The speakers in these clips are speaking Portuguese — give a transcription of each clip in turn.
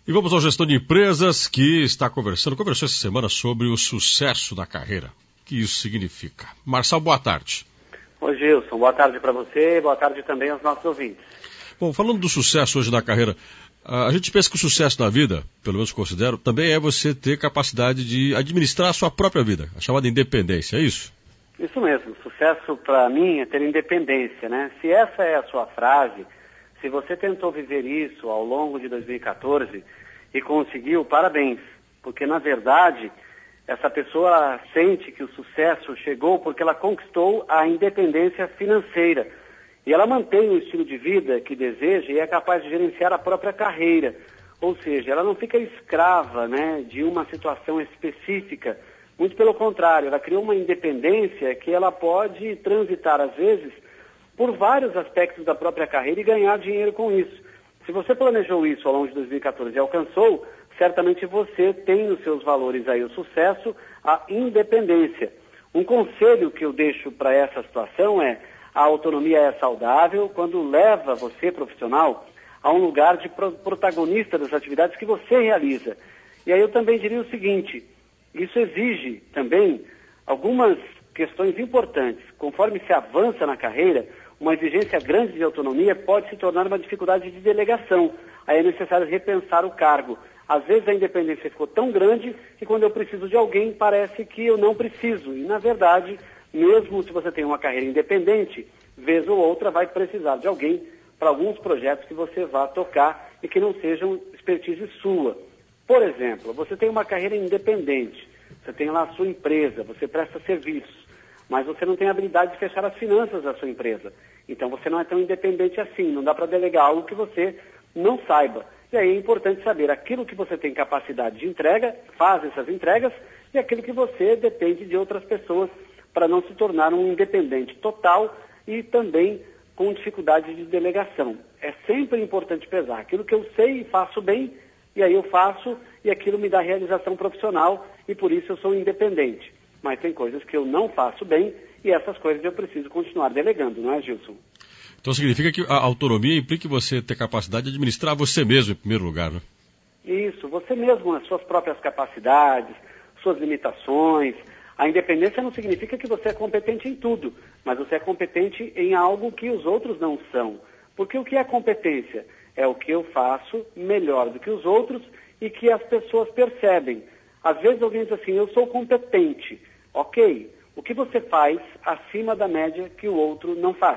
E vamos ao Gestão de Empresas, que conversou essa semana sobre o sucesso da carreira. O que isso significa? Marçal, boa tarde. Oi, Gilson. Boa tarde para você e boa tarde também aos nossos ouvintes. Bom, falando do sucesso hoje na carreira, a gente pensa que o sucesso na vida, pelo menos considero, também é você ter capacidade de administrar a sua própria vida, a chamada independência, é isso? Isso mesmo. Sucesso para mim é ter independência, né? Se essa é a sua frase, se você tentou viver isso ao longo de 2014 e conseguiu, parabéns, porque na verdade essa pessoa sente que o sucesso chegou porque ela conquistou a independência financeira e ela mantém o estilo de vida que deseja e é capaz de gerenciar a própria carreira, ou seja, ela não fica escrava, né, de uma situação específica, muito pelo contrário, ela criou uma independência que ela pode transitar às vezes por vários aspectos da própria carreira e ganhar dinheiro com isso. Se você planejou isso ao longo de 2014 e alcançou, certamente você tem nos seus valores aí o sucesso, a independência. Um conselho que eu deixo para essa situação é: a autonomia é saudável quando leva você, profissional, a um lugar de protagonista das atividades que você realiza. E aí eu também diria o seguinte: isso exige também algumas questões importantes. Conforme se avança na carreira, uma exigência grande de autonomia pode se tornar uma dificuldade de delegação. Aí é necessário repensar o cargo. Às vezes a independência ficou tão grande que quando eu preciso de alguém parece que eu não preciso. E na verdade, mesmo se você tem uma carreira independente, vez ou outra vai precisar de alguém para alguns projetos que você vá tocar e que não sejam expertise sua. Por exemplo, você tem uma carreira independente, você tem lá a sua empresa, você presta serviços, mas você não tem a habilidade de fechar as finanças da sua empresa. Então você não é tão independente assim, não dá para delegar algo que você não saiba. E aí é importante saber aquilo que você tem capacidade de entrega, faz essas entregas, e aquilo que você depende de outras pessoas para não se tornar um independente total e também com dificuldade de delegação. É sempre importante pesar aquilo que eu sei e faço bem, e aí eu faço, e aquilo me dá realização profissional, e por isso eu sou independente. Mas tem coisas que eu não faço bem, e essas coisas eu preciso continuar delegando, não é, Gilson? Então significa que a autonomia implica você ter capacidade de administrar você mesmo em primeiro lugar, né? Isso, você mesmo, as suas próprias capacidades, suas limitações. A independência não significa que você é competente em tudo, mas você é competente em algo que os outros não são. Porque o que é competência? É o que eu faço melhor do que os outros e que as pessoas percebem. Às vezes alguém diz assim: eu sou competente. Ok, o que você faz acima da média que o outro não faz?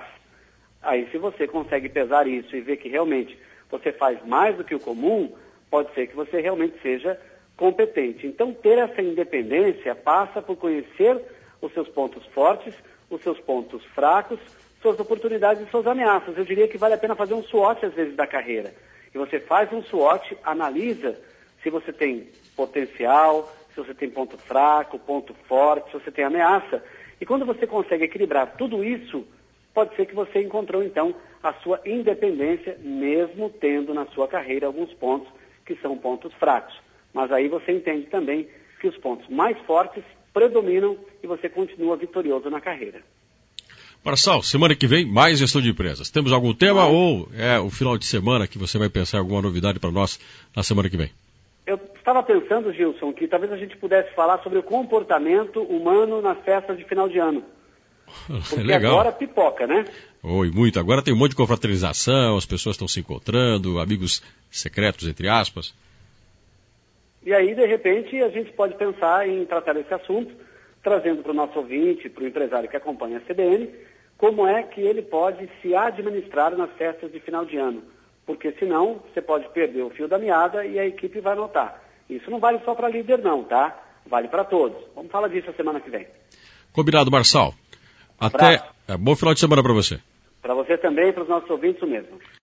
Aí se você consegue pesar isso e ver que realmente você faz mais do que o comum, pode ser que você realmente seja competente. Então ter essa independência passa por conhecer os seus pontos fortes, os seus pontos fracos, suas oportunidades e suas ameaças. Eu diria que vale a pena fazer um SWOT às vezes da carreira. E você faz um SWOT, analisa se você tem potencial, se você tem ponto fraco, ponto forte, se você tem ameaça. E quando você consegue equilibrar tudo isso, pode ser que você encontrou então a sua independência, mesmo tendo na sua carreira alguns pontos que são pontos fracos. Mas aí você entende também que os pontos mais fortes predominam e você continua vitorioso na carreira. Marçal, semana que vem, mais gestão de empresas. Temos algum tema ou é o final de semana que você vai pensar em alguma novidade para nós na semana que vem? Eu estava pensando, Gilson, que talvez a gente pudesse falar sobre o comportamento humano nas festas de final de ano. Porque legal. Agora pipoca, né? Oi, muito. Agora tem um monte de confraternização, as pessoas estão se encontrando, amigos secretos, entre aspas. E aí, de repente, a gente pode pensar em tratar esse assunto, trazendo para o nosso ouvinte, para o empresário que acompanha a CBN, como é que ele pode se administrar nas festas de final de ano. Porque senão você pode perder o fio da meada e a equipe vai notar. Isso não vale só para líder não, tá? Vale para todos. Vamos falar disso a semana que vem. Combinado, Marçal. Até. Bom final de semana para você. Para você também e para os nossos ouvintes o mesmo.